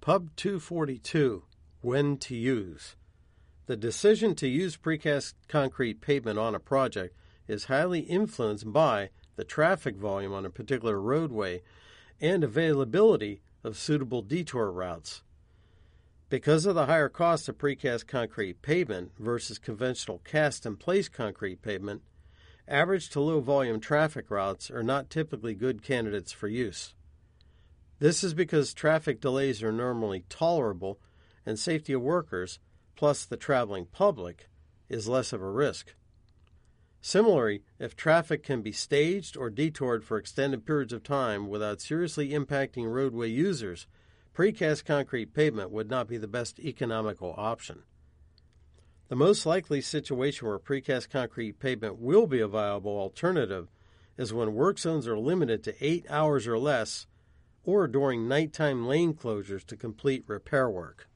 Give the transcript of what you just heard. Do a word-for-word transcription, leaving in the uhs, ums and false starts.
Pub two forty-two, When to Use. The decision to use precast concrete pavement on a project is highly influenced by the traffic volume on a particular roadway and availability of suitable detour routes. Because of the higher cost of precast concrete pavement versus conventional cast-in-place concrete pavement, average to low-volume traffic routes are not typically good candidates for use. This is because traffic delays are normally tolerable and safety of workers, plus the traveling public, is less of a risk. Similarly, if traffic can be staged or detoured for extended periods of time without seriously impacting roadway users, precast concrete pavement would not be the best economical option. The most likely situation where precast concrete pavement will be a viable alternative is when work zones are limited to eight hours or less, or during nighttime lane closures to complete repair work.